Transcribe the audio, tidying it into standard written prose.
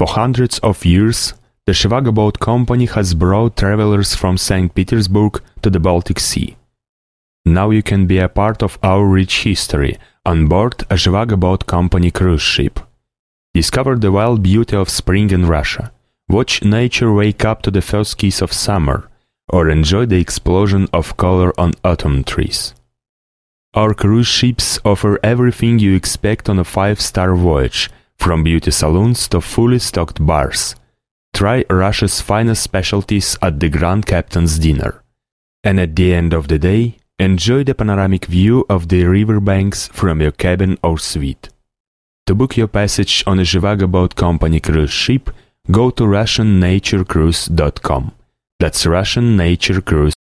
For hundreds of years, the Zhivago Boat Company has brought travelers from St. Petersburg to the Baltic Sea. Now you can be a part of our rich history on board a Zhivago Boat Company cruise ship. Discover the wild beauty of spring in Russia, watch nature wake up to the first kiss of summer, or enjoy the explosion of color on autumn trees. Our cruise ships offer everything you expect on a 5-star voyage, from beauty salons to fully stocked bars. Try Russia's finest specialties at the Grand Captain's dinner. And at the end of the day, enjoy the panoramic view of the riverbanks from your cabin or suite. To book your passage on a Zhivago Boat Company cruise ship, go to RussianNatureCruise.com. That's RussianNatureCruise.com.